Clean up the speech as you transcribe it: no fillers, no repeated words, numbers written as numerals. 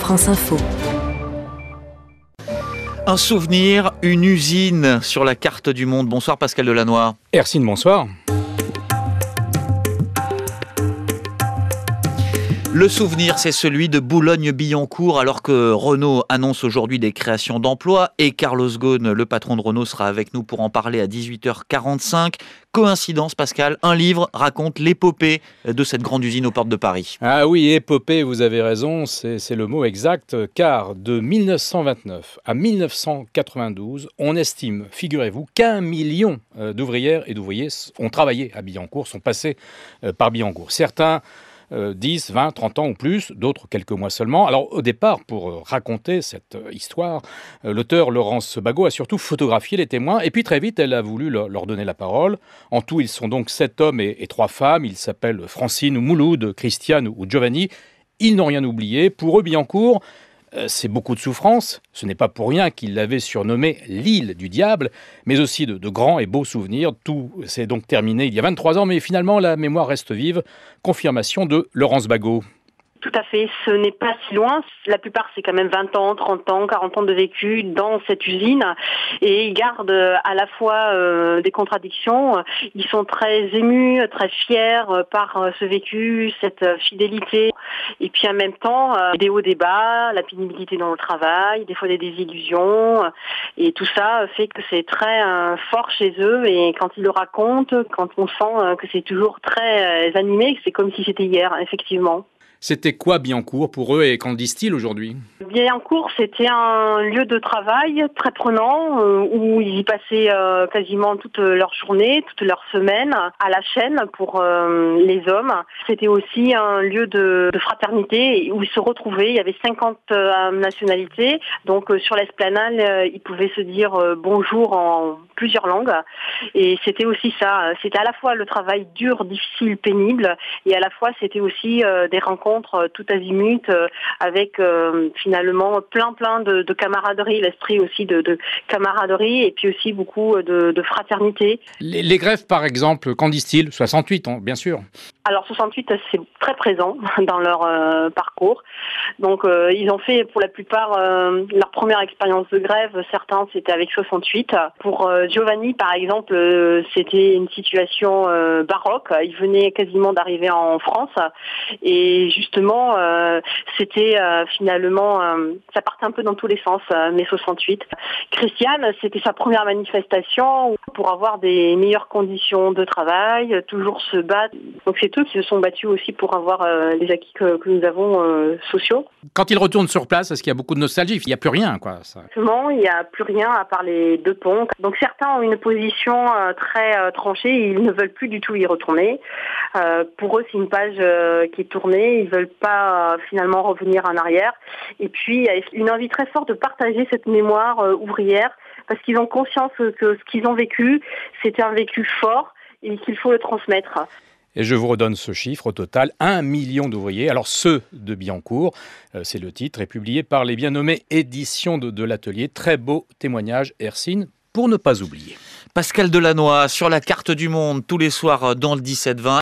France Info. Un souvenir, une usine sur la carte du monde. Bonsoir Pascal Delannoy. Hercine, bonsoir. Le souvenir, c'est celui de Boulogne-Billancourt, alors que Renault annonce aujourd'hui des créations d'emplois et Carlos Ghosn, le patron de Renault, sera avec nous pour en parler à 18h45. Coïncidence, Pascal, un livre raconte l'épopée de cette grande usine aux portes de Paris. Ah oui, épopée, vous avez raison, c'est le mot exact, car de 1929 à 1992, on estime, figurez-vous, qu'1 million d'ouvrières et d'ouvriers ont travaillé à Billancourt, sont passés par Billancourt. Certains 10, 20, 30 ans ou plus, d'autres quelques mois seulement. Alors au départ, pour raconter cette histoire, l'auteur Laurence Bagot a surtout photographié les témoins et puis très vite elle a voulu leur donner la parole. En tout, ils sont donc 7 hommes et 3 femmes. Ils s'appellent Francine ou Mouloud, Christiane ou Giovanni. Ils n'ont rien oublié. Pour eux, Billancourt, c'est beaucoup de souffrance. Ce n'est pas pour rien qu'ils l'avaient surnommé l'île du diable, mais aussi de grands et beaux souvenirs. Tout s'est donc terminé il y a 23 ans, mais finalement la mémoire reste vive. Confirmation de Laurence Bagot. Tout à fait, ce n'est pas si loin. La plupart, c'est quand même 20 ans, 30 ans, 40 ans de vécu dans cette usine. Et ils gardent à la fois des contradictions. Ils sont très émus, très fiers par ce vécu, cette fidélité. Et puis en même temps, des hauts, des bas, la pénibilité dans le travail, des fois des désillusions. Et tout ça fait que c'est très fort chez eux. Et quand ils le racontent, quand on sent que c'est toujours très animé, c'est comme si c'était hier, effectivement. C'était quoi Billancourt pour eux et qu'en disent-ils aujourd'hui ? Billancourt, c'était un lieu de travail très prenant où ils y passaient quasiment toute leur journée, toute leur semaine à la chaîne pour les hommes. C'était aussi un lieu de fraternité où ils se retrouvaient. Il y avait 50 nationalités, donc sur l'esplanade, ils pouvaient se dire bonjour en plusieurs langues. Et c'était aussi ça. C'était à la fois le travail dur, difficile, pénible, et à la fois c'était aussi des rencontres tout azimut avec finalement plein de camaraderie, l'esprit aussi de camaraderie et puis aussi beaucoup de fraternité. Les grèves par exemple, qu'en disent-ils ? 68, bien sûr. Alors 68, c'est très présent dans leur parcours. Donc ils ont fait pour la plupart leur première expérience de grève. Certains c'était avec 68. Pour Giovanni par exemple, c'était une situation baroque. Il venait quasiment d'arriver en France et justement c'était finalement ça partait un peu dans tous les sens. Mais 68. Christiane, c'était sa première manifestation pour avoir des meilleures conditions de travail, toujours se battre. Donc c'est eux qui se sont battus aussi pour avoir les acquis que nous avons sociaux. Quand ils retournent sur place, est-ce qu'il y a beaucoup de nostalgie ? Il n'y a plus rien, quoi. Exactement, il n'y a plus rien à part les 2 ponts. Donc certains ont une position très tranchée, ils ne veulent plus du tout y retourner. Pour eux, c'est une page qui est tournée, ils ne veulent pas finalement revenir en arrière. Et puis, il y a une envie très forte de partager cette mémoire ouvrière parce qu'ils ont conscience que ce qu'ils ont vécu, c'était un vécu fort et qu'il faut le transmettre. Et je vous redonne ce chiffre, au total, 1 million d'ouvriers. Alors ceux de Billancourt, c'est le titre, est publié par les bien nommés éditions de l'Atelier. Très beau témoignage, Hercine, pour ne pas oublier. Pascal Delannoy sur la carte du monde tous les soirs dans le 17-20.